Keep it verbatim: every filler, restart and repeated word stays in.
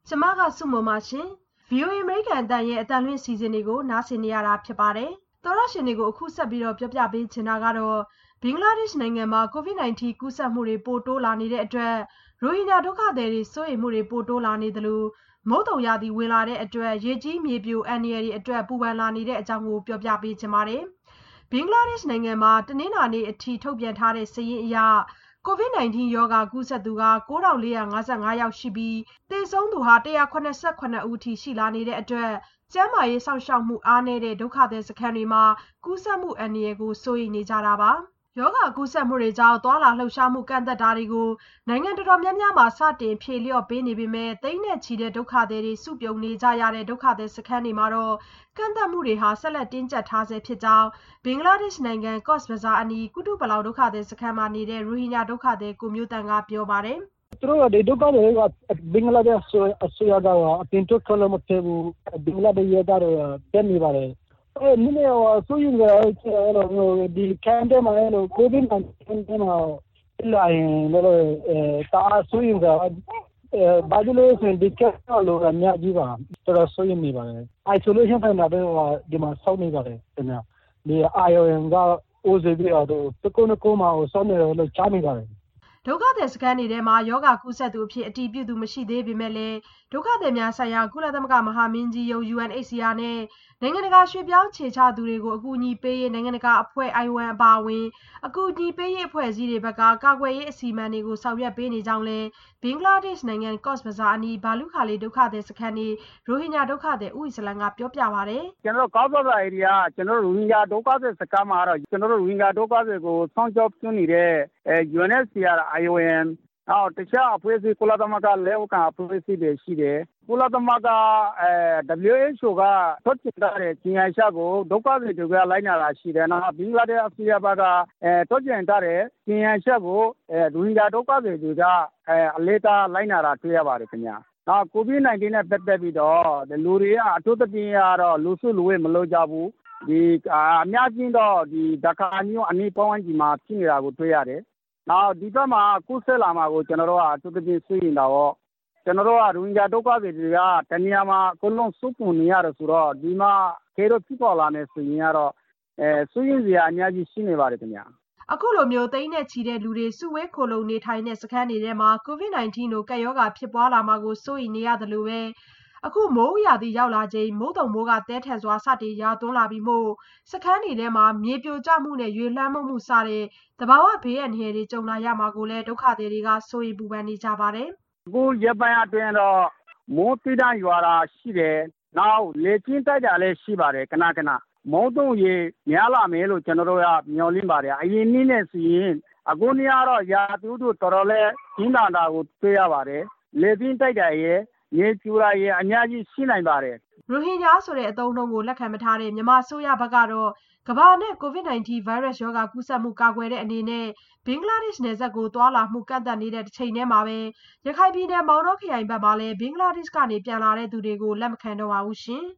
ကျမကစုမုံပါရှင် ဗီအိုအေ အမေရိကန်အတန်ရဲ့အတန်လွှင့်စီစဉ်တွေကိုနားဆင်နေရတာဖြစ်ပါတယ်။သောရရှင်တွေကိုအခုဆက်ပြီးတော့ပြောပြပေးချင်တာကတော့ဘင်္ဂလားဒေ့ရှ်နိုင်ငံမှာ ကိုဗစ် ၁၉ ကူးစက်မှုတွေပိုတိုးလာနေတဲ့အတွက်ရိုဟင်ဂျာဒုက္ခသည်တွေစိုးရိမ်မှုတွေပိုတိုးလာနေသလိုမုတ်တုံရာသီဝင်လာတဲ့အတွက်ရေကြီးမြေပြိုအန္တရာယ်တွေအတွက်ပူပန်လာနေတဲ့အကြောင်းကိုပြောပြပေးချင်ပါတယ်။ဘင်္ဂလားဒေ့ရှ်နိုင်ငံမှာတနင်္လာနေ့အထိထုတ်ပြန်ထားတဲ့စာရင်းအရကိုဗစ် ၁၉ ရောဂါကူးစက်သူက၉ထောင်၄ရာ၅ငါးယောက်ရှိပြီးသေဆုံးသူဟာ၁ရာ၇၇ဦးထိရှိလာနေတဲ့အတွက်ကျန်းမာရေးစောင့်ရှောက်မှုအားနည်းတဲ့ဒုက္ခသည်စခန်းတွေမှာကူးစက်မှုအန္တရာယ်ကိုစိုးရိမ်နေကြတာပါ။ရောဂါကူးစက်မှုတွေကြောင့်သွာလာလှုပ်ရှားမှုကန့်သတ်တာတွေကိုနိုင်ငံတော်တော်များများမှာစတင်ဖြေလျော့ပေးနေပေမဲ့သိန်းနဲ့ချီတဲ့ဒုက္ခသည်တွေစုပြုံနေကြရတဲ့ဒုက္ခသည်စခန်းတွေမှာတော့ကန့်သတ်မှုတွေဟာဆက်လက်တင်းကျပ်ထားဆဲဖြစ်ကြောင်းဘင်္ဂလားဒေ့ရှ်နိုင်ငံကော့စ်ဘဇာအနီးကုတုပလောင်ဒုက္ခသည်စခန်းမှာနေတဲ့ရိုဟင်ဂျာဒုက္ခသည်ကိုမျိုးတန်ကပြောပါတယ်။သူတို့ကဒီဒုက္ခတွေကဘင်္ဂလားဒေ့ရှ်အစိုးရကအပြင်ထွက်ခွင့်မပြုဘူးဘင်္ဂလားဒေ့ရှ်ကတော့တက်နေပါတယ်။အဲနည်းနည်းဆိုရင်လည်းဒီကန်တဲမှာလည်းကိုဗစ် ၁၉ မှာလာရင်လည်းတာဆိုရင်ကဘာလို့လဲဆိုရင်ဒီကလောအများကြီးပါတော်တော်ဆိုရင်နေပါတယ် isolation ဖိုင်မှာတော့ဒီမှာစောင့်နေပါတယ်ခင်ဗျာဒီ I O M က O Z B တော့တကုန်းကုန်းမှာစောင့်နေလို့ချားနေပါတယ်ဒုက္ခသည်စခန်းတွေထဲမှာယောဂကူးစက်သူအဖြစ်အတည်ပြုသူမရှိသေးပေမဲ့လည်းဒုက္ခသည်များဆိုင်ရာကုလသမဂ္ဂမဟာမင်းကြီးရုံး U N H C R နဲ့နိုင်ငံတကာရွှေ့ပြောင်းခြေချသူတွေကိုအကူအညီပေးရေးနိုင်ငံတကာအဖွဲ့ I O M အပါအဝင်အကူအညီပေးရေးအဖွဲ့အစည်းတွေဘက်ကကာကွယ်ရေးအစီအမံတွေကိုဆောင်ရွက်ပေးနေကြောင်းလည်းဘင်္ဂလားဒေ့ရှ်နိုင်ငံကော့စ်ဘဇာအနီးဘာလူခါလေးဒုက္ခသည်စခန်းနေရိုဟင်ဂျာဒုက္ခသည်ဦးအီစလမ်ကပြောပြပါတယ်ကျွန်တော်ကော့စ်ဘဇာဧရိယာကျွန်တော်ရိုဟင်ဂျာဒုက္ခသည်စခန်းမှာတော့ကျွန်တော်ရိုဟင်ဂျာဒုက္ခသည်ကိုစောင့်ကြောက်ပြုနေတဲ့ U N H C R I O Mအော်တခြားအဖွဲ့အစည်းကုလသမဂ္ဂလက်အောက်ခံအဖွဲ့အစည်းတွေရှိတယ်ကုလသမဂ္ဂအဲ W H O ကထုတ်ပြန်တဲ့ကြေညာချက်ကိုဒုက္ခသည်တွေကလိုက်နာတာရှိတယ်နော်ဘင်္ဂလားဒေ့ရှ်အစိုးရဘက်ကအဲထုတ်ပြန်တဲ့ကြေညာချက်ကိုအဲရိုဟင်ဂျာဒုက္ခသည်တွေကအဲအလေးထားလိုက်နာတာတွေ့ရပါတယ်ခင်ဗျာနောက်ကိုဗစ် ၁၉ နဲ့ပတ်သက်ပြီးတော့လူတွေကအထူးသဖြင့်ကတော့လူစုလူဝေးမလုပ်ကြဘူးဒီအများကြီးတော့ဒီဒက္ခာမျိုးအနည်းပေါင်းကြီးမှာဖြစ်နေတာကိုတွေ့ရတယ်နောက်ဒီဘက်မှာကုသလာမှာကိုကျွန်တော်တို့ကသူတပြည့်ဆွေးနေတာပေါ့ကျွန်တော်တို့ကရိုဟင်ဂျာဒုက္ခသည်တွေကတနေရာမှာအကုန်လုံးစုပုံနေရတယ်ဆိုတော့ဒီမှာခေတော့ဖြစ်ပေါ်လာမယ်ဆိုရင်ကတော့အဲဆွေးရင်စရာအများကြီးရှိနေပါတယ်ခင်ဗျာအခုလိုမျိုးသိန်းနဲ့ချီတဲ့လူတွေစုဝေးခိုလုံနေထိုင်တဲ့စခန်းတွေထဲမှာကိုဗစ် ၁၉ ကိုကပ်ရောဂါဖြစ်ပွားလာမှာကိုစိုးရိမ်နေရတယ်လို့ပဲအခုမိုးရာသီရောက်လာချိန်မုတ်တုံမိုးကတဲထန်စွာစတင်ရွာသွန်းလာပြီးမို့စခန်းတွေထဲမှာမြေပြိုကျမှုနဲ့ရွေလွှမ်းမှုစတဲ့တဘာဝဘေးအန္တရာယ်တွေကြုံလာရမှာကိုလည်းဒုက္ခသည်တွေကစိုးရိမ်ပူပန်နေကြပါတယ်အခုရက်ပိုင်းအတွင်းတော့မိုးတိတရွာတာရှိတယ်နောက်လေပြင်းတိုက်တာလည်းရှိပါတယ်ခဏခဏမုတ်တုံရေများလာမယ်လို့ကျွန်တော်တို့ကမျှော်လင့်ပါတယ်အရင်နည်းနဲ့ဆိုရင်အခုနေ့ကတော့ရာသီဥတုတော်တော်လေးကျင်းတာတာကိုတွေ့ရပါတယ်လေပြင်းတိုက်တာရဲ့မြေကျူရာရဲ့အများကြီးရှိနိုင်ပါတယ်ရိုဟင်ဂျာဆိုတဲ့အသုံးအနှုန်းကိုလက်ခံမထားတဲ့မြန်မာအစိုးရဘက်ကတော့ကမ္ဘာနဲ့ကိုဗစ် ၁၉ ဗိုင်းရပ်စ်ရောဂါကူးစက်မှုကာကွယ်တဲ့အနေနဲ့ဘင်္ဂလားဒေ့ရှ်နယ်စပ်ကိုသွာလာမှုကန့်သတ်နေတဲ့တစ်ချိန်တည်းမှာပဲရခိုင်ပြည်နယ်မောင်တောခရိုင်ဘက်မှာလည်းဘင်္ဂလားဒေ့ရှ်ကနေပြန်လာတဲ့သူတွေကိုလက်မခံတော့ပါဘူးရှင်